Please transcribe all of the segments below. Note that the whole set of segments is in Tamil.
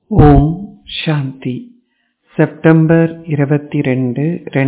ஓம் சாந்தி. செப்டம்பர் 22,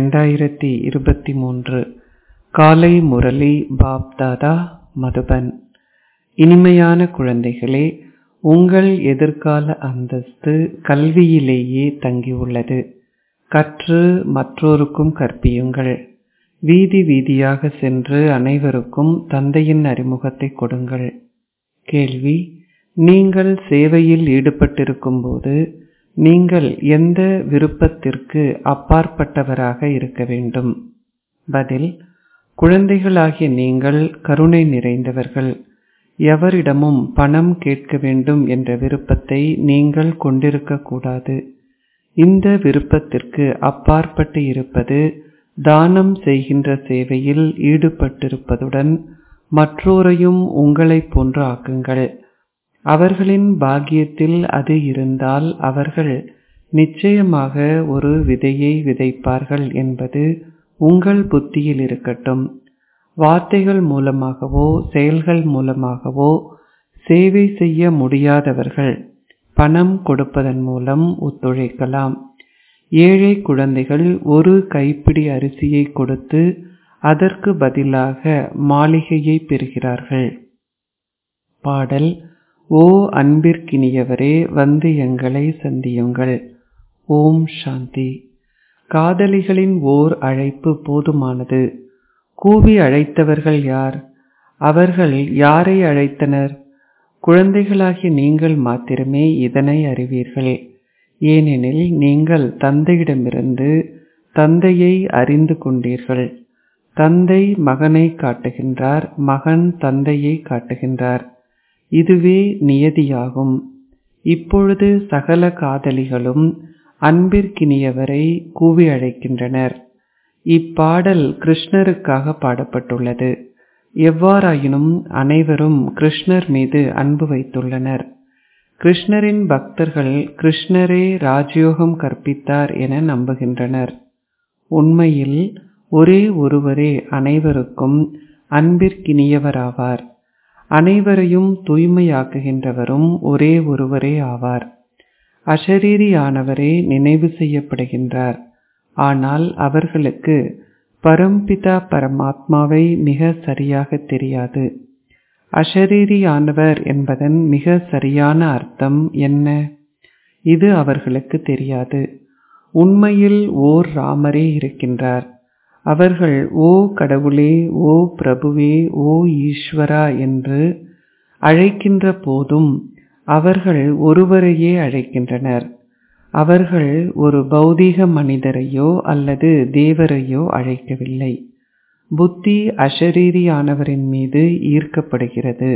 2023 காலை முரளி பாப்தாதா மதுபன். இனிமையான குழந்தைகளே, உங்கள் எதிர்கால அந்தஸ்து கல்வியிலேயே தங்கியுள்ளது. கற்று மற்றோருக்கும் கற்பியுங்கள். வீதி வீதியாக சென்று அனைவருக்கும் தந்தையின் அறிமுகத்தை கொடுங்கள். கேள்வி: நீங்கள் சேவையில் ஈடுபட்டிருக்கும் போது நீங்கள் எந்த விருப்பத்திற்கு அப்பாற்பட்டவராக இருக்க வேண்டும்? பதில்: குழந்தைகளாகிய நீங்கள் கருணை நிறைந்தவர்கள். எவரிடமும் பணம் கேட்க வேண்டும் என்ற விருப்பத்தை நீங்கள் கொண்டிருக்க கூடாது. இந்த விருப்பத்திற்கு அப்பாற்பட்டு இருப்பது தானம் செய்கின்ற சேவையில் ஈடுபட்டிருப்பதுடன் மற்றோரையும் உங்களைப் போன்று ஆக்குங்கள். அவர்களின் பாக்கியத்தில் அது இருந்தால் அவர்கள் நிச்சயமாக ஒரு விதையை விதைப்பார்கள் என்பது உங்கள் புத்தியில் இருக்கட்டும். வார்த்தைகள் மூலமாகவோ செயல்கள் மூலமாகவோ சேவை செய்ய முடியாதவர்கள் பணம் கொடுப்பதன் மூலம் ஒத்துழைக்கலாம். ஏழை குழந்தைகள் ஒரு கைப்பிடி அரிசியை கொடுத்து அதற்கு பதிலாக மாளிகையை பெறுகிறார்கள். பாடல்: ஓ அன்பிற்கினியவரே, வந்து எங்களை சந்தியுங்கள். ஓம் சாந்தி. காதலிகளின் ஓர் அழைப்பு போதுமானது. கூவி அழைத்தவர்கள் யார்? அவர்கள் யாரை அழைத்தனர்? குழந்தைகளாகிய நீங்கள் மாத்திரமே இதனை அறிவீர்கள். ஏனெனில் நீங்கள் தந்தையிடமிருந்து தந்தையை அறிந்து கொண்டீர்கள். தந்தை மகனை காட்டுகின்றார், மகன் தந்தையை காட்டுகின்றார். இதுவே நியதியாகும். இப்பொழுது சகல காதலிகளும் அன்பிற்கினியவரை கூவி அழைக்கின்றனர். இப்பாடல் கிருஷ்ணருக்காக பாடப்பட்டுள்ளது. எவ்வாறாயினும் அனைவரும் கிருஷ்ணர் மீது அன்பு வைத்துள்ளனர். கிருஷ்ணரின் பக்தர்கள் கிருஷ்ணரே ராஜயோகம் கற்பித்தார் என நம்புகின்றனர். உண்மையில் ஒரே ஒருவரே அனைவருக்கும் அன்பிற்கினியவராவார். அனைவரையும் தூய்மையாக்குகின்றவரும் ஒரே ஒருவரே ஆவார். அஷரீரியானவரே நினைவு செய்யப்படுகின்றார். ஆனால் அவர்களுக்கு பரம்பிதா பரமாத்மாவை மிக சரியாக தெரியாது. அஷரீரியானவர் என்பதன் மிக சரியான அர்த்தம் என்ன? இது அவர்களுக்கு தெரியாது. உண்மையில் ஓர் ராமரே இருக்கின்றார். அவர்கள் ஓ கடவுளே, ஓ பிரபுவே, ஓ ஈஸ்வரா என்று அழைக்கின்ற போதும் அவர்கள் ஒருவரையே அழைக்கின்றனர். அவர்கள் ஒரு பௌதீக மனிதரையோ அல்லது தேவரையோ அழைக்கவில்லை. புத்தி அஷரீரியானவரின் மீது ஈர்க்கப்படுகிறது.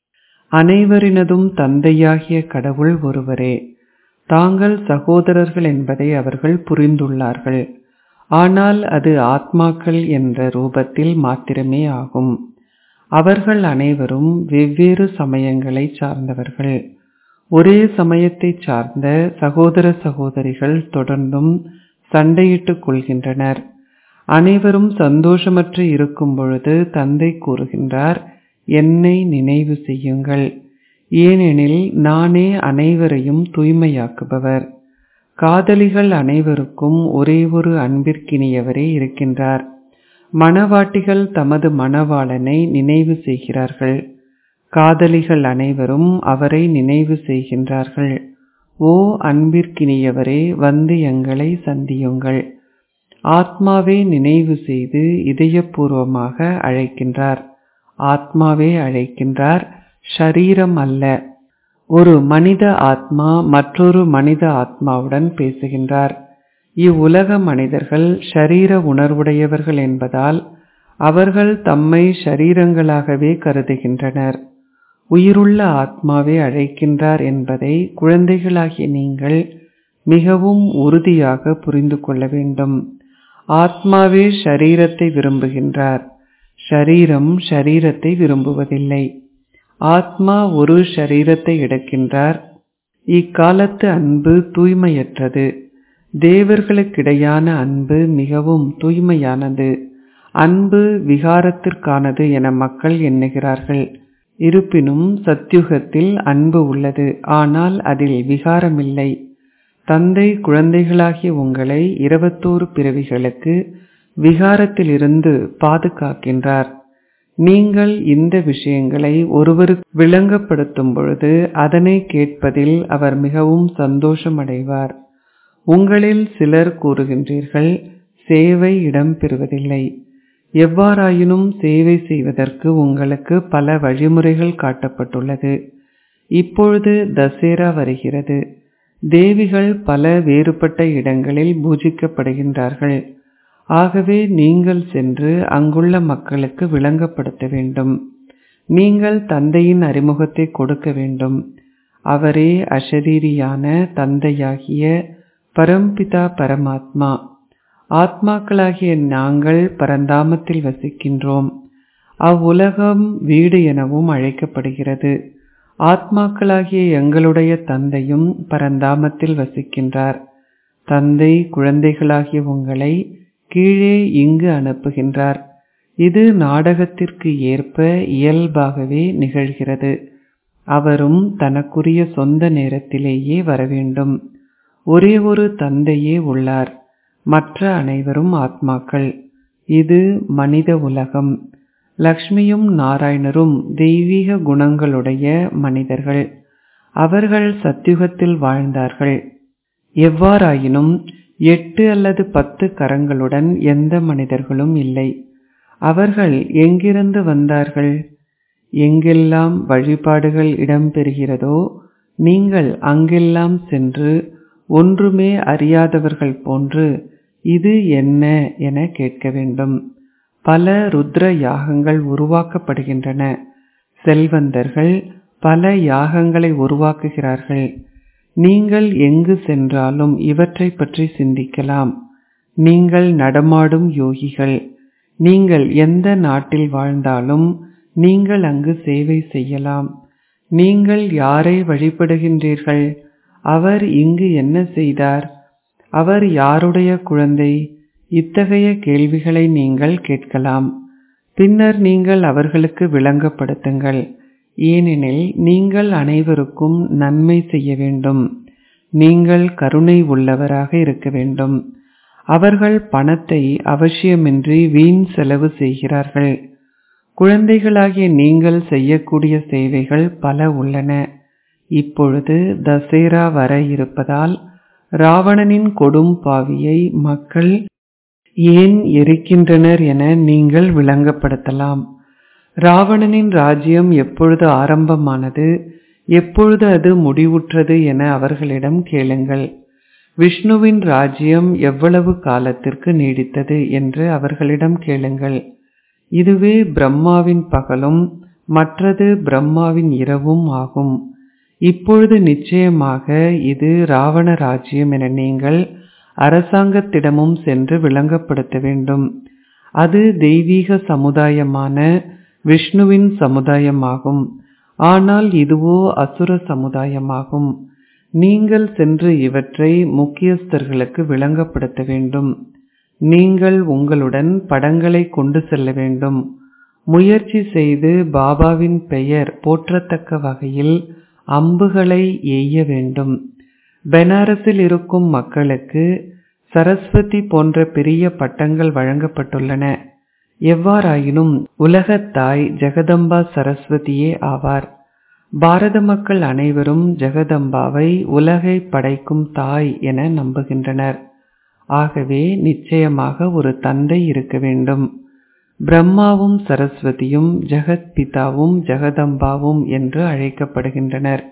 அனைவரினதும் தந்தையாகிய கடவுள் ஒருவரே. தாங்கள் சகோதரர்கள் என்பதை அவர்கள் புரிந்துள்ளார்கள். ஆனால் அது ஆத்மாக்கள் என்ற ரூபத்தில் மாத்திரமே ஆகும். அவர்கள் அனைவரும் வெவ்வேறு சமயங்களை சார்ந்தவர்கள். ஒரே சமயத்தை சார்ந்த சகோதர சகோதரிகள் தொடர்ந்தும் சண்டையிட்டுக் கொள்கின்றனர். அனைவரும் சந்தோஷமற்று இருக்கும் பொழுது தந்தை கூறுகின்றார், என்னை நினைவு செய்யுங்கள். ஏனெனில் நானே அனைவரையும் தூய்மையாக்குபவர். காதலிகள் அனைவருக்கும் ஒரே ஒரு அன்பிற்கினியவரே இருக்கின்றார். மணவாட்டிகள் தமது மணவாளனை நினைவு செய்கிறார்கள். காதலிகள் அனைவரும் அவரை நினைவு செய்கின்றார்கள். ஓ அன்பிற்கினியவரே, வந்து எங்களை சந்தியுங்கள். ஆத்மாவே நினைவு செய்து இதயபூர்வமாக அழைக்கின்றார். ஆத்மாவே அழைக்கின்றார், ஷரீரம் அல்ல. ஒரு மனித ஆத்மா மற்றொரு மனித ஆத்மாவுடன் பேசுகின்றார். இவ்வுலக மனிதர்கள் ஷரீர உணர்வுடையவர்கள் என்பதால் அவர்கள் தம்மை ஷரீரங்களாகவே கருதுகின்றனர். உயிருள்ள ஆத்மாவே அழைக்கின்றார் என்பதை குழந்தைகளாகிய நீங்கள் மிகவும் உறுதியாக புரிந்து கொள்ள வேண்டும். ஆத்மாவே ஷரீரத்தை விரும்புகின்றார். ஷரீரம் ஷரீரத்தை விரும்புவதில்லை. ஆத்மா ஒரு ஷரீரத்தை எடுக்கின்றார். இக்காலத்து அன்பு தூய்மையற்றது. தேவர்களுக்கிடையான அன்பு மிகவும் தூய்மையானது. அன்பு விகாரத்திற்கானது என மக்கள் எண்ணுகிறார்கள். இருப்பினும் சத்யுகத்தில் அன்பு உள்ளது, ஆனால் அதில் விகாரமில்லை. தந்தை குழந்தைகளாகிய உங்களை 21 பிறவிகளுக்கு விகாரத்திலிருந்து பாதுகாக்கின்றார். நீங்கள் இந்த விஷயங்களை ஒருவருக்கு விளங்கப்படுத்தும் பொழுது அதனை கேட்பதில் அவர் மிகவும் சந்தோஷமடைவார். உங்களில் சிலர் கூறுகின்றீர்கள், சேவை இடம்பெறுவதில்லை. எவ்வாறாயினும் சேவை செய்வதற்கு உங்களுக்கு பல வழிமுறைகள் காட்டப்பட்டுள்ளது. இப்பொழுது தசேரா வருகிறது. தேவிகள் பல வேறுபட்ட இடங்களில் பூஜிக்கப்படுகின்றார்கள். ஆகவே நீங்கள் சென்று அங்குள்ள மக்களுக்கு விளங்கப்படுத்த வேண்டும். நீங்கள் தந்தையின் அறிமுகத்தை கொடுக்க வேண்டும். அவரே அஷரீரியான தந்தையாகிய பரம்பிதா பரமாத்மா. ஆத்மாக்களாகிய நாங்கள் பரந்தாமத்தில் வசிக்கின்றோம். அவ்வுலகம் வீடு எனவும் அழைக்கப்படுகிறது. ஆத்மாக்களாகிய எங்களுடைய தந்தையும் பரந்தாமத்தில் வசிக்கின்றார். தந்தை குழந்தைகளாகிய உங்களை கீழே இங்கு அனுப்புகின்றார். இது நாடகத்திற்கு ஏற்ப இயல்பாகவே நிகழ்கிறது. அவரும் தனக்குரிய சொந்த நேரத்திலேயே வரவேண்டும். ஒரே ஒரு தந்தையே உள்ளார், மற்ற அனைவரும் ஆத்மாக்கள். இது மனித உலகம். லக்ஷ்மியும் நாராயணரும் தெய்வீக குணங்களுடைய மனிதர்கள். அவர்கள் சத்யுகத்தில் வாழ்ந்தார்கள். எவ்வாறாயினும் 8 அல்லது 10 கரங்களுடன் எந்த மனிதர்களும் இல்லை. அவர்கள் எங்கிருந்து வந்தார்கள்? எங்கெல்லாம் வழிபாடுகள் இடம்பெறுகிறதோ நீங்கள் அங்கெல்லாம் சென்று ஒன்றுமே அறியாதவர்கள் போன்று இது என்ன என கேட்க வேண்டும். பல ருத்ர யாகங்கள் உருவாக்கப்படுகின்றன. செல்வந்தர்கள் பல யாகங்களை உருவாக்குகிறார்கள். நீங்கள் எங்கு சென்றாலும் இவற்றை பற்றி சிந்திக்கலாம். நீங்கள் நடமாடும் யோகிகள். நீங்கள் எந்த நாட்டில் வாழ்ந்தாலும் நீங்கள் அங்கு சேவை செய்யலாம். நீங்கள் யாரை வழிபடுகின்றீர்கள்? அவர் இங்கு என்ன செய்தார்? அவர் யாருடைய குழந்தை? இத்தகைய கேள்விகளை நீங்கள் கேட்கலாம். பின்னர் நீங்கள் அவர்களுக்கு விளங்கப்படுத்துங்கள். ஏனெனில் நீங்கள் அனைவருக்கும் நன்மை செய்ய வேண்டும். நீங்கள் கருணை உள்ளவராக இருக்க வேண்டும். அவர்கள் பணத்தை அவசியமின்றி வீண் செலவு செய்கிறார்கள். குழந்தைகளாகிய நீங்கள் செய்யக்கூடிய சேவைகள் பல உள்ளன. இப்பொழுது தசேரா வர இருப்பதால் ராவணனின் கொடும் பாவியை மக்கள் ஏன் எரிக்கின்றனர் என நீங்கள் விளங்கப்படுத்தலாம். ராவணனின் ராஜ்யம் எப்பொழுது ஆரம்பமானது, எப்பொழுது அது முடிவுற்றது என அவர்களிடம் கேளுங்கள். விஷ்ணுவின் ராஜ்யம் எவ்வளவு காலத்திற்கு நீடித்தது என்று அவர்களிடம் கேளுங்கள். இதுவே பிரம்மாவின் பகலும் மற்றது பிரம்மாவின் இரவும் ஆகும். இப்பொழுது நிச்சயமாக இது ராவண ராஜ்யம் என நீங்கள் அரசாங்கத்திடமும் சென்று விளங்கப்படுத்த வேண்டும். அது தெய்வீக சமுதாயமான விஷ்ணுவின் சமுதாயமாகும். ஆனால் இதுவோ அசுர சமுதாயமாகும். நீங்கள் சென்று இவற்றை முக்கியஸ்தர்களுக்கு விளங்கப்படுத்த வேண்டும். நீங்கள் உங்களுடன் படங்களை கொண்டு செல்ல வேண்டும். முயற்சி செய்து பாபாவின் பெயர் போற்றத்தக்க வகையில் அம்புகளை எய்ய வேண்டும். பெனாரஸில் இருக்கும் மக்களுக்கு சரஸ்வதி போன்ற பெரிய பட்டங்கள் வழங்கப்பட்டுள்ளன. எவ்வாறாயினும் உலகத்தாய் ஜெகதம்பா சரஸ்வதியே ஆவார். பாரத மக்கள் அனைவரும் ஜெகதம்பாவை உலகை படைக்கும் தாய் என நம்புகின்றனர். ஆகவே நிச்சயமாக ஒரு தந்தை இருக்க வேண்டும். பிரம்மாவும் சரஸ்வதியும் ஜெகத் பிதாவும் ஜெகதம்பாவும் என்று அழைக்கப்படுகின்றனர்.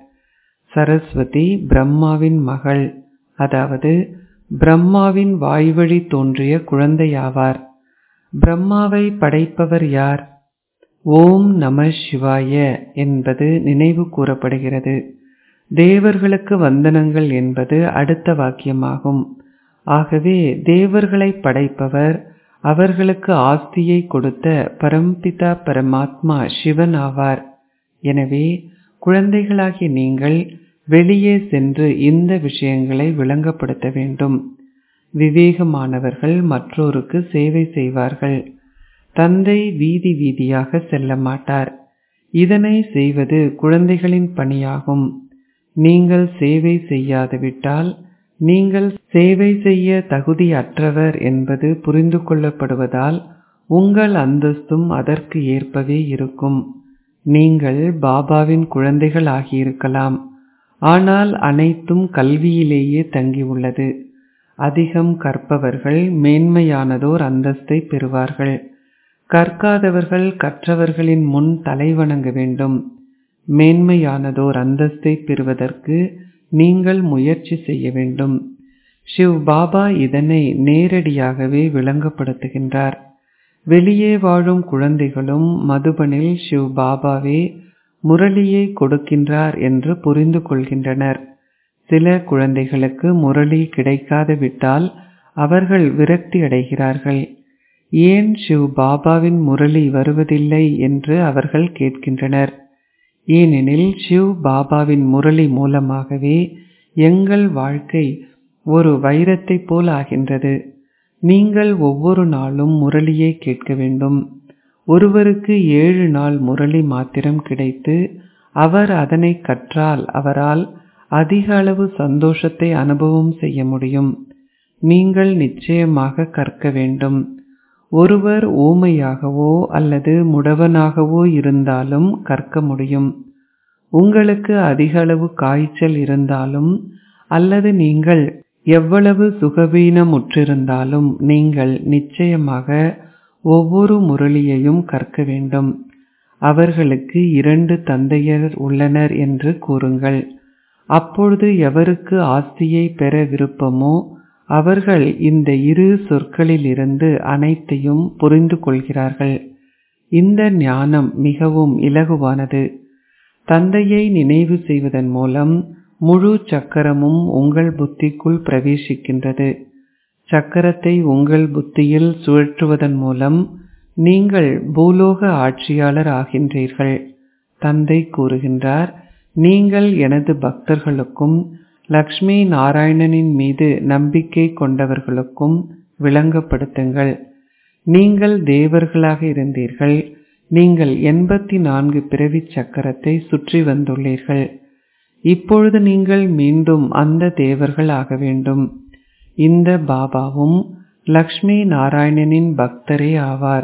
சரஸ்வதி பிரம்மாவின் மகள், அதாவது பிரம்மாவின் வாய்வழி தோன்றிய குழந்தையாவார். பிரம்மாவை படைப்பவர் யார்? ஓம் நம சிவாய என்பது நினைவு கூறப்படுகிறது. தேவர்களுக்கு வந்தனங்கள் என்பது அடுத்த வாக்கியமாகும். ஆகவே தேவர்களை படைப்பவர், அவர்களுக்கு ஆஸ்தியை கொடுத்த பரம்பிதா பரமாத்மா சிவன் ஆவார். எனவே குழந்தைகளாகிய நீங்கள் வெளியே சென்று இந்த விஷயங்களை விளங்கப்படுத்த வேண்டும். விவேகமானவர்கள் மற்றோருக்கு சேவை செய்வார்கள். தந்தை வீதி வீதியாக செல்ல மாட்டார். இதனை செய்வது குழந்தைகளின் பணியாகும். நீங்கள் சேவை செய்யாதுவிட்டால் நீங்கள் சேவை செய்ய தகுதியற்றவர் என்பது புரிந்து கொள்ளப்படுவதால் உங்கள் அந்தஸ்தும் அதற்கு ஏற்பவே இருக்கும். நீங்கள் பாபாவின் குழந்தைகள் ஆகியிருக்கலாம், ஆனால் அனைத்தும் கல்வியிலேயே தங்கியுள்ளது. அதிகம் கற்பவர்கள் மேன்மையானதோர் அந்தஸ்தை பெறுவார்கள். கற்காதவர்கள் கற்றவர்களின் முன் தலை வணங்க வேண்டும். மேன்மையானதோர் அந்தஸ்தை பெறுவதற்கு நீங்கள் முயற்சி செய்ய வேண்டும். ஷிவ் பாபா இதனை நேரடியாகவே விளங்கப்படுத்துகின்றார். வெளியே வாழும் குழந்தைகளும் மதுபனில் ஷிவ் பாபாவே முரளியை கொடுக்கின்றார் என்று புரிந்து கொள்கின்றனர். சில குழந்தைகளுக்கு முரளி கிடைக்காது விட்டால் அவர்கள் விரக்தி அடைகிறார்கள். ஏன் ஷிவ் பாபாவின் முரளி வருவதில்லை என்று அவர்கள் கேட்கின்றனர். ஏனெனில் ஷிவ் பாபாவின் முரளி மூலமாகவே எங்கள் வாழ்க்கை ஒரு வைரத்தை போல் ஆகின்றது. நீங்கள் ஒவ்வொரு நாளும் முரளியை கேட்க வேண்டும். ஒருவருக்கு 7 நாள் முரளி மாத்திரம் கிடைத்து அவர் அதனை கற்றால் அவரால் அதிக அளவு சந்தோஷத்தை அனுபவம் செய்ய முடியும். நீங்கள் நிச்சயமாக கற்க வேண்டும். ஒருவர் ஊமையாகவோ அல்லது முடவனாகவோ இருந்தாலும் கற்க முடியும். உங்களுக்கு அதிக அளவு காய்ச்சல் இருந்தாலும் அல்லது நீங்கள் எவ்வளவு சுகவீனமுற்றிருந்தாலும் நீங்கள் நிச்சயமாக ஒவ்வொரு முரளியையும் கற்க வேண்டும். அவர்களுக்கு 2 தந்தையர் உள்ளனர் என்று கூறுங்கள். அப்பொழுது எவருக்கு ஆஸ்தியை பெற விருப்பமோ அவர்கள் இந்த 2 சொற்களிலிருந்து அனைத்தையும் புரிந்து கொள்கிறார்கள். இந்த ஞானம் மிகவும் இலகுவானது. தந்தையை நினைவு செய்வதன் மூலம் முழு சக்கரமும் உங்கள் புத்திக்குள் பிரவேசிக்கின்றது. சக்கரத்தை உங்கள் புத்தியில் சுழற்றுவதன் மூலம் நீங்கள் பூலோக ஆட்சியாளர் ஆகின்றீர்கள். தந்தை கூறுகின்றார், நீங்கள் எனது பக்தர்களுக்கும் லக்ஷ்மி நாராயணனின் மீது நம்பிக்கை கொண்டவர்களுக்கும் விளங்கப்படுத்துங்கள். நீங்கள் தேவர்களாக இருந்தீர்கள். நீங்கள் 84 பிறவி சக்கரத்தை சுற்றி வந்துள்ளீர்கள். இப்பொழுது நீங்கள் மீண்டும் அந்த தேவர்கள் ஆக வேண்டும். இந்த பாபாவும் லக்ஷ்மி நாராயணனின் பக்தரே ஆவார்.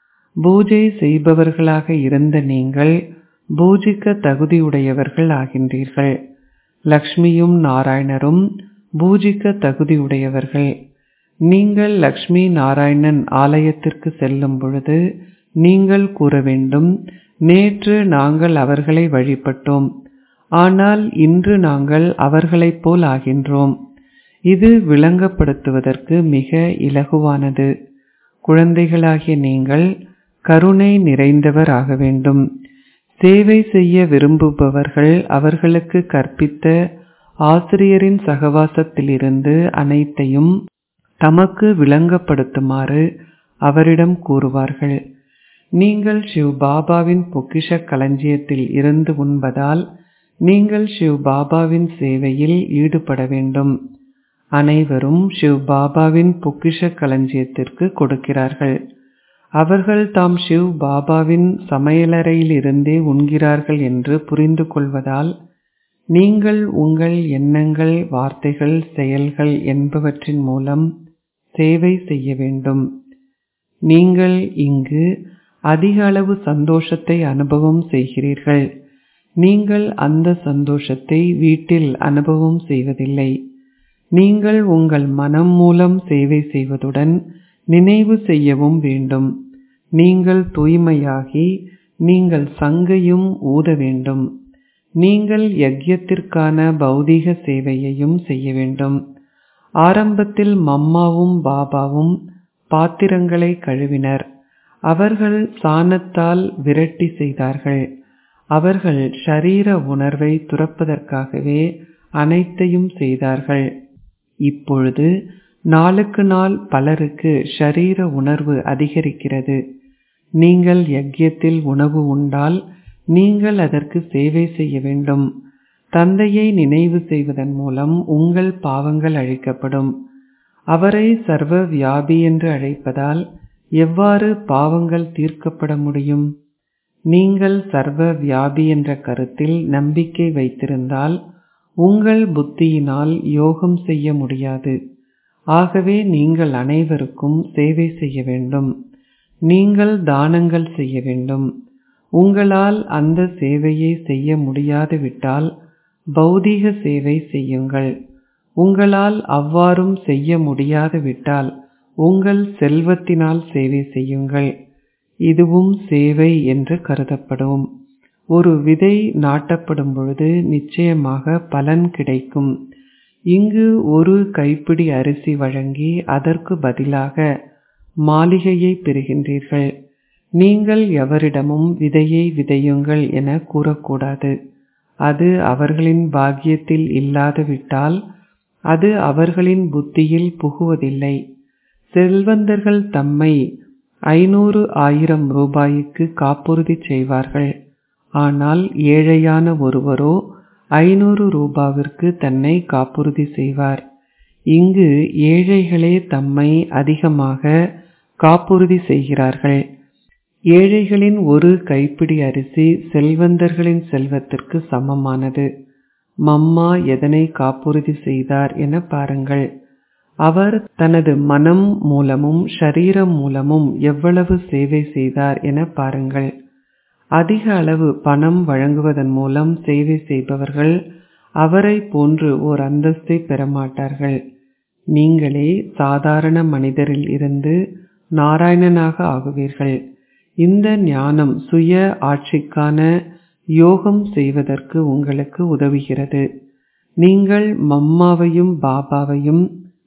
பூஜை செய்பவர்களாக இருந்த நீங்கள் பூஜிக்க தகுதியுடையவர்கள் ஆகின்றீர்கள். லக்ஷ்மியும் நாராயணரும் பூஜிக்க தகுதியுடையவர்கள். நீங்கள் லக்ஷ்மி நாராயணன் ஆலயத்திற்கு செல்லும் பொழுது நீங்கள் கூற வேண்டும், நேற்று நாங்கள் அவர்களை வழிபட்டோம், ஆனால் இன்று நாங்கள் அவர்களைப் போல் ஆகின்றோம். இது விளங்கப்படுத்துவதற்கு மிக இலகுவானது. குழந்தைகளாகிய நீங்கள் கருணை நிறைந்தவர் ஆக வேண்டும். சேவை செய்ய விரும்புபவர்கள் அவர்களுக்கு கற்பித்த ஆசிரியரின் சகவாசத்திலிருந்து அனைத்தையும் தமக்கு விளங்கப்படுத்துமாறு அவரிடம் கூறுவார்கள். நீங்கள் ஷிவ் பாபாவின் பொக்கிஷ களஞ்சியத்தில் இருந்து உண்பதால் நீங்கள் ஷிவ் பாபாவின் சேவையில் ஈடுபட வேண்டும். அனைவரும் ஷிவ் பாபாவின் பொக்கிஷ களஞ்சியத்திற்கு கொடுக்கிறார்கள். அவர்கள் தாம் ஷிவ் பாபாவின் சமையலறையில் இருந்தே உண்கிறார்கள் என்று புரிந்து கொள்வதால் நீங்கள் உங்கள் எண்ணங்கள், வார்த்தைகள், செயல்கள் என்பவற்றின் மூலம் சேவை செய்ய வேண்டும். நீங்கள் இங்கு அதிக அளவு சந்தோஷத்தை அனுபவம் செய்கிறீர்கள். நீங்கள் அந்த சந்தோஷத்தை வீட்டில் அனுபவம் செய்வதில்லை. நீங்கள் உங்கள் மனம் மூலம் சேவை செய்வதுடன் நினைவு செய்யவும் வேண்டும். நீங்கள் தூய்மையாகி நீங்கள் சங்கையும் ஊத வேண்டும். நீங்கள் யக்ஞத்திற்கான பௌதீக சேவையையும் செய்ய வேண்டும். ஆரம்பத்தில் மம்மாவும் பாபாவும் பாத்திரங்களை கழுவினர். அவர்கள் சாணத்தால் விரட்டி செய்தார்கள். அவர்கள் ஷரீர உணர்வை துறப்பதற்காகவே அனைத்தையும் செய்தார்கள். இப்பொழுது நாளுக்கு நாள் பலருக்கு ஷரீர உணர்வு அதிகரிக்கிறது. நீங்கள் யக்ஞத்தில் உணவு உண்டால் நீங்கள் அதற்கு சேவை செய்ய வேண்டும். தந்தையை நினைவு செய்வதன் மூலம் உங்கள் பாவங்கள் அழிக்கப்படும். அவரை சர்வ வியாபி என்று அழைப்பதால் எவ்வாறு பாவங்கள் தீர்க்கப்பட முடியும்? நீங்கள் சர்வ வியாபி என்ற கருத்தில் நம்பிக்கை வைத்திருந்தால் உங்கள் புத்தியினால் யோகம் செய்ய முடியாது. ஆகவே நீங்கள் அனைவருக்கும் சேவை செய்ய வேண்டும். நீங்கள் தானங்கள் செய்ய வேண்டும். உங்களால் அந்த சேவையை செய்ய முடியாது விட்டால் பௌதீக சேவை செய்யுங்கள். உங்களால் அவ்வாறும் செய்ய முடியாது விட்டால் உங்கள் செல்வத்தினால் சேவை செய்யுங்கள். இதுவும் சேவை என்று கருதப்படும். ஒரு விதை நாட்டப்படும் பொழுது நிச்சயமாக பலன் கிடைக்கும். இங்கு ஒரு கைப்பிடி அரிசி வழங்கி அதற்கு பதிலாக மாளிகையை பெறுகின்றீர்கள். நீங்கள் எவரிடமும் விதையை விதையுங்கள் என கூறக்கூடாது. அது அவர்களின் பாக்கியத்தில் இல்லாது விட்டால் அது அவர்களின் புத்தியில் புகுவதில்லை. செல்வந்தர்கள் தம்மை 500,000 ரூபாய்க்கு காப்புறுதி செய்வார்கள். ஆனால் ஏழையான ஒருவரோ 500 ரூபாவிற்கு தன்னை காப்புறுதி செய்வார். இங்கு ஏழைகளே தம்மை அதிகமாக காப்புறுதி செய்கிறார்கள். ஏழைகளின் ஒரு கைப்பிடி அரிசி செல்வந்தர்களின் செல்வத்திற்கு சமமானது. மம்மா எதனை காப்புறுதி செய்தார் என பாருங்கள். அவர் தனது மனம் மூலமும் ஷரீரம் மூலமும் எவ்வளவு சேவை செய்தார் என பாருங்கள். அதிக அளவு பணம் வழங்குவதன் மூலம் சேவை செய்பவர்கள் அவரை போன்று ஓர் அந்தஸ்தை பெறமாட்டார்கள். நீங்களே சாதாரண மனிதரில் இருந்து நாராயணனாக ஆகுவீர்கள். இந்த ஞானம் சுய ஆட்சிக்கான யோகம் செய்வதற்கு உங்களுக்கு உதவுகிறது. நீங்கள் மம்மாவையும் பாபாவையும்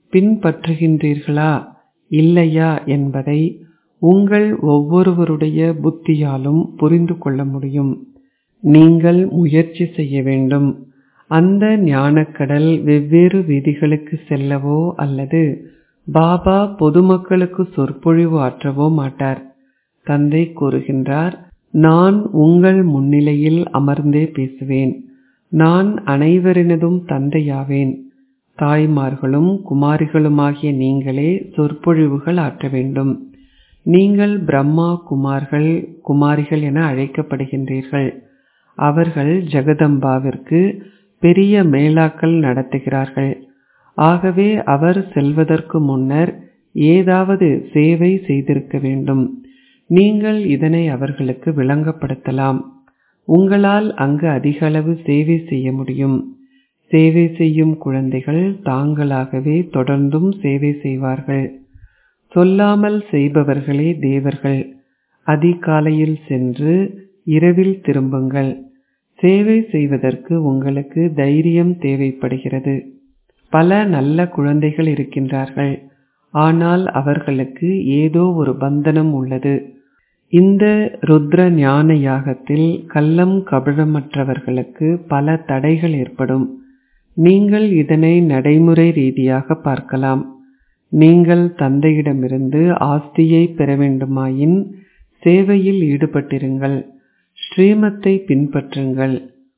பின்பற்றுகின்றீர்களா இல்லையா என்பதை உங்கள் ஒவ்வொருவருடைய புத்தியாலும் புரிந்து கொள்ள முடியும். நீங்கள் முயற்சி செய்ய வேண்டும். அந்த ஞானக்கடல் வெவ்வேறு வீதிகளுக்கு செல்லவோ அல்லது பாபா பொதுமக்களுக்கு சொற்பொழிவு ஆற்றவோ மாட்டார். தந்தை கூறுகின்றார், நான் உங்கள் முன்னிலையில் அமர்ந்தே பேசுவேன். நான் அனைவரினதும் தந்தையாவேன். தாய்மார்களும் குமாரிகளுமாகிய நீங்களே சொற்பொழிவுகள் ஆற்ற வேண்டும். நீங்கள் பிரம்மா குமார்கள் குமாரிகள் என அழைக்கப்படுகின்றீர்கள். அவர்கள் ஜெகதம்பாவிற்கு பெரிய மேளாக்கள் நடத்துகிறார்கள். ஆகவே அவர் செல்வதற்கு முன்னர் ஏதாவது சேவை செய்திருக்க வேண்டும். நீங்கள் இதனை அவர்களுக்கு விளங்கப்படுத்தலாம். உங்களால் அங்கு அதிக அளவு சேவை செய்ய முடியும். சேவை செய்யும் குழந்தைகள் தாங்களாகவே தொடர்ந்தும் சேவை செய்வார்கள். சொல்லாமல் செய்பவர்களே தேவர்கள். அதிகாலையில் சென்று இரவில் திரும்புங்கள். சேவை செய்வதற்கு உங்களுக்கு தைரியம் தேவைப்படுகிறது. பல நல்ல குழந்தைகள் இருக்கின்றார்கள். ஆனால் அவர்களுக்கு ஏதோ ஒரு பந்தனம் உள்ளது. இந்த ருத்ர ஞான யாகத்தில் கள்ளம் கபடமற்றவர்களுக்கு பல தடைகள் ஏற்படும். நீங்கள் இதனை நடைமுறை ரீதியாக பார்க்கலாம். நீங்கள் தந்தையிடமிருந்து ஆஸ்தியை பெற வேண்டுமாயின் சேவையில் ஈடுபட்டிருங்கள். ஸ்ரீமத்தை பின்பற்றுங்கள்.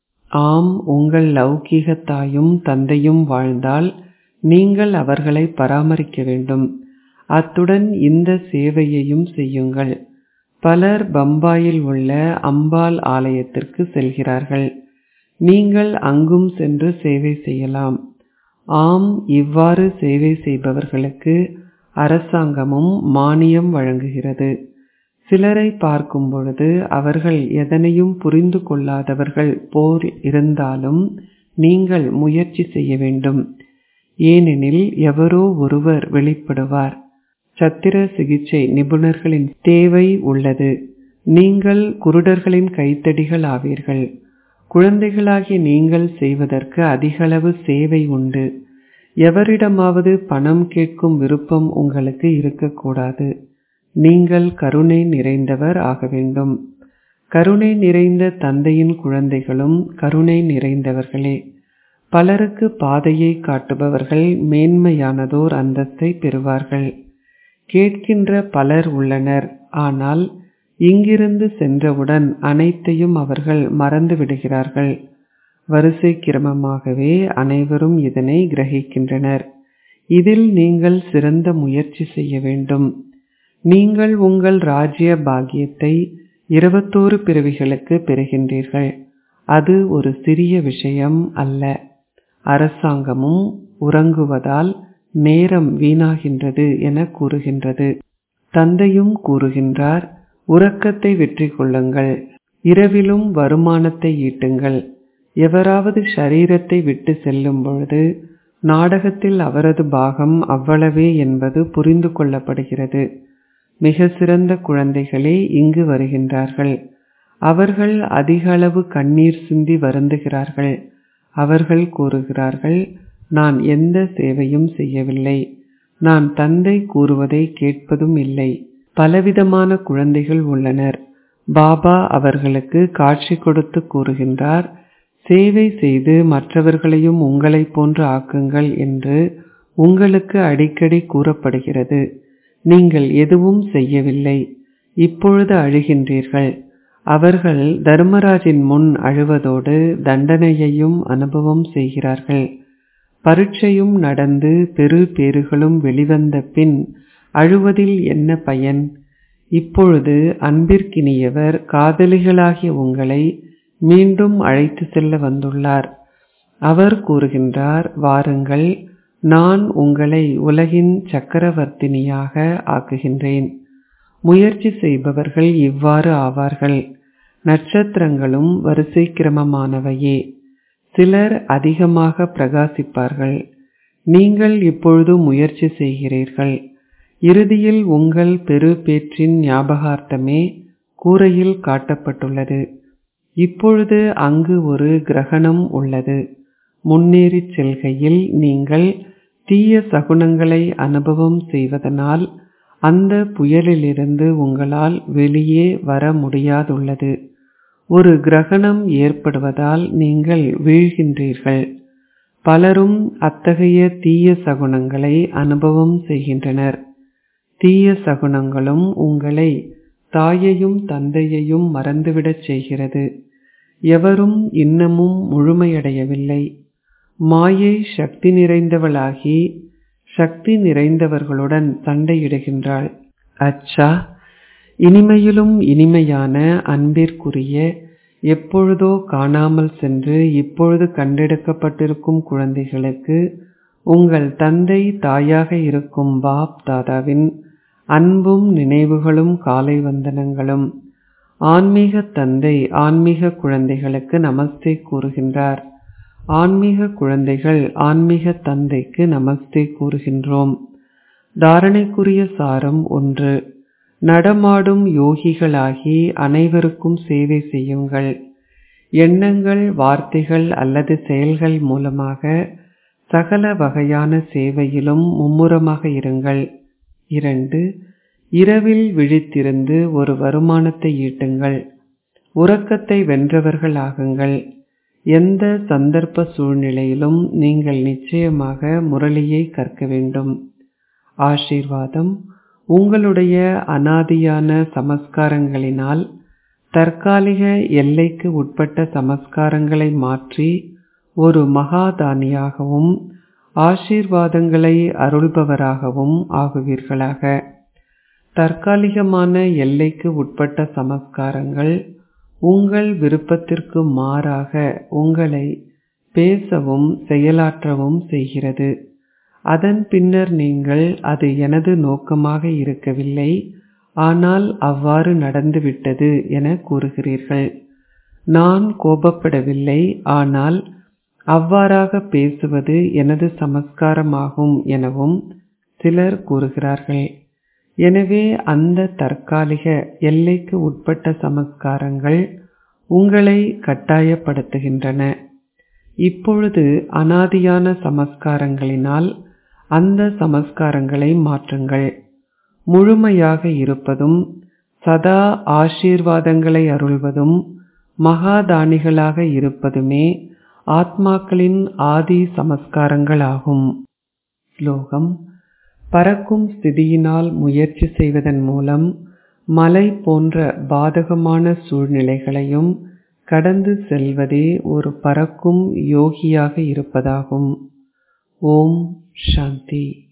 ஆம், உங்கள் லௌகீக தாயும் தந்தையும் வாழ்ந்தால் நீங்கள் அவர்களை பராமரிக்க வேண்டும். அத்துடன் இந்த சேவையையும் செய்யுங்கள். பலர் பம்பாயில் உள்ள அம்பாள் ஆலயத்திற்கு செல்கிறார்கள். நீங்கள் அங்கும் சென்று சேவை செய்யலாம். ஆம், இவ்வாறு சேவை செய்பவர்களுக்கு அரசாங்கமும் மானியம் வழங்குகிறது. சிலரை பார்க்கும் பொழுது அவர்கள் எதனையும் புரிந்து கொள்ளாதவர்கள் போல் இருந்தாலும் நீங்கள் முயற்சி செய்ய வேண்டும். ஏனெனில் எவரோ ஒருவர் வெளிப்படுவார். சத்திர சிகிச்சை நிபுணர்களின் தேவை உள்ளது. நீங்கள் குருடர்களின் கைத்தடிகள் ஆவீர்கள். குழந்தைகளாகிய நீங்கள் செய்வதற்கு அதிகளவு சேவை உண்டு. எவரிடமாவது பணம் கேட்கும் விருப்பம் உங்களுக்கு இருக்கக்கூடாது. நீங்கள் கருணை நிறைந்தவர் ஆக வேண்டும். கருணை நிறைந்த தந்தையின் குழந்தைகளும் கருணை நிறைந்தவர்களே. பலருக்கு பாதையை காட்டுபவர்கள் மேன்மையானதோர் அந்தஸ்தை பெறுவார்கள். கேட்கின்ற பலர் உள்ளனர். ஆனால் இங்கிருந்து சென்றவுடன் அனைத்தையும் அவர்கள் மறந்து விடுகிறார்கள். வரிசை கிரமமாகவே அனைவரும் இதனை கிரகிக்கின்றனர். இதில் நீங்கள் சிறந்த முயற்சி செய்ய வேண்டும். நீங்கள் உங்கள் ராஜ்ய பாக்கியத்தை 21 பிறவிகளுக்கு பெறுகின்றீர்கள். அது ஒரு சிறிய விஷயம் அல்ல. அரசாங்கமும் உறங்குவதால் நேரம் வீணாகின்றது என கூறுகின்றது. தந்தையும் கூறுகின்றார், உறக்கத்தை வெற்றி கொள்ளுங்கள், இரவிலும் வருமானத்தை ஈட்டுங்கள். எவராவது ஷரீரத்தை விட்டு செல்லும் பொழுது நாடகத்தில் அவரது பாகம் அவ்வளவே என்பது புரிந்து கொள்ளப்படுகிறது. மிக சிறந்த குழந்தைகளே இங்கு வருகின்றார்கள். அவர்கள் அதிக அளவு கண்ணீர் சிந்தி வருந்துகிறார்கள். அவர்கள் கூறுகிறார்கள், நான் எந்த சேவையும் செய்யவில்லை, நான் தந்தை கூறுவதை கேட்பதும் இல்லை. பலவிதமான குழந்தைகள் உள்ளனர். பாபா அவர்களுக்கு காட்சி கொடுத்து கூறுகின்றார், சேவை செய்து மற்றவர்களையும் உங்களைப் போன்று ஆக்குங்கள் என்று உங்களுக்கு அடிக்கடி கூறப்படுகிறது. நீங்கள் எதுவும் செய்யவில்லை, இப்பொழுது அழுகின்றீர்கள். அவர்கள் தர்மராஜின் முன் அழுவதோடு தண்டனையையும் அனுபவம் செய்கிறார்கள். பரீட்சையும் நடந்து பெரு பேறுகளும் வெளிவந்த பின் அழுவதில் என்ன பயன்? இப்பொழுது அன்பிற்கினியவர் காதலிகளாகிய உங்களை மீண்டும் அழைத்து செல்ல வந்துள்ளார். அவர் கூறுகின்றார், வாருங்கள், நான் உங்களை உலகின் சக்கரவர்த்தினியாக ஆக்குகின்றேன். முயற்சி செய்பவர்கள் இவ்வாறு ஆவார்கள். நட்சத்திரங்களும் வரிசை கிரமமானவையே. சிலர் அதிகமாக பிரகாசிப்பார்கள். நீங்கள் இப்பொழுது முயற்சி செய்கிறீர்கள். இறுதியில் உங்கள் பெரு பேற்றின் ஞாபகார்த்தமே கூரையில் காட்டப்பட்டுள்ளது. இப்பொழுது அங்கு ஒரு கிரகணம் உள்ளது. முன்னேறிச் செல்கையில் நீங்கள் தீய சகுனங்களை அனுபவம் செய்வதனால் அந்த புயலிலிருந்து உங்களால் வெளியே வர முடியாதுள்ளது. ஒரு கிரகணம் ஏற்படுவதால் நீங்கள் வீழ்கின்றீர்கள். பலரும் அத்தகைய தீய சகுனங்களை அனுபவம் செய்கின்றனர். தீய சகுனங்களும் உங்களை தாயையும் தந்தையையும் மறந்துவிடச் செய்கிறது. எவரும் இன்னமும் முழுமையடையவில்லை. மாயை சக்தி நிறைந்தவளாகி சக்தி நிறைந்தவர்களுடன் சண்டையிடுகின்றாள். அச்சா, இனிமையிலும் இனிமையான அன்பிற்குரிய, எப்பொழுதோ காணாமல் சென்று இப்பொழுது கண்டெடுக்கப்பட்டிருக்கும் குழந்தைகளுக்கு உங்கள் தந்தை தாயாக இருக்கும் பாப் தாதாவின் அன்பும் நினைவுகளும் காலை வந்தனங்களும். ஆன்மீக தந்தை ஆன்மீக குழந்தைகளுக்கு நமஸ்தே கூறுகின்றார். ஆன்மீக குழந்தைகள் ஆன்மீக தந்தைக்கு நமஸ்தே கூறுகின்றோம். தாரணைக்குரிய சாரம் 1. நடமாடும் யோகிகளாகி அனைவருக்கும் சேவை செய்யுங்கள். எண்ணங்கள், வார்த்தைகள் அல்லது செயல்கள் மூலமாக சகல வகையான சேவையிலும் மும்முரமாக இருங்கள். 2. இரவில் விழித்திருந்து ஒரு வருமானத்தை ஈட்டுங்கள். உறக்கத்தை வென்றவர்கள் ஆகுங்கள். எந்த சந்தர்ப்ப சூழ்நிலையிலும் நீங்கள் நிச்சயமாக முரளியை கற்க வேண்டும். ஆசீர்வாதம். உங்களுடைய அனாதியான சமஸ்காரங்களினால் தற்காலிக எல்லைக்கு உட்பட்ட சமஸ்காரங்களை மாற்றி ஒரு மகாதானியாகவும் ஆசீர்வாதங்களை அருள்பவராகவும் ஆகுவீர்களாக. தற்காலிகமான எல்லைக்கு உட்பட்ட சமஸ்காரங்கள் உங்கள் விருப்பத்திற்கு மாறாக உங்களை பேசவும் செயலாற்றவும் செய்கிறது. அதன் பின்னர் நீங்கள் அது எனது நோக்கமாக இருக்கவில்லை, ஆனால் அவ்வாறு நடந்துவிட்டது என கூறுகிறீர்கள். நான் கோபப்படவில்லை, ஆனால் அவ்வாறாக பேசுவது எனது சமஸ்காரமாகும் எனவும் சிலர் கூறுகிறார்கள். எனவே அந்த தற்காலிக எல்லைக்கு உட்பட்ட சமஸ்காரங்கள் உங்களை கட்டாயப்படுத்துகின்றன. இப்பொழுது அனாதியான சமஸ்காரங்களினால் அந்த சமஸ்காரங்களை மாற்றுங்கள். முழுமையாக இருப்பதும் சதா ஆசீர்வாதங்களை அருள்வதும் மகாதானிகளாக இருப்பதுமே ஆத்மாக்களின் ஆதி சமஸ்காரங்களாகும். ஸ்லோகம். பறக்கும் ஸ்திதியினால் முயற்சி செய்வதன் மூலம் மலை போன்ற பாதகமான சூழ்நிலைகளையும் கடந்து செல்வதே ஒரு பறக்கும் யோகியாக இருப்பதாகும். ஓம் சாந்தி.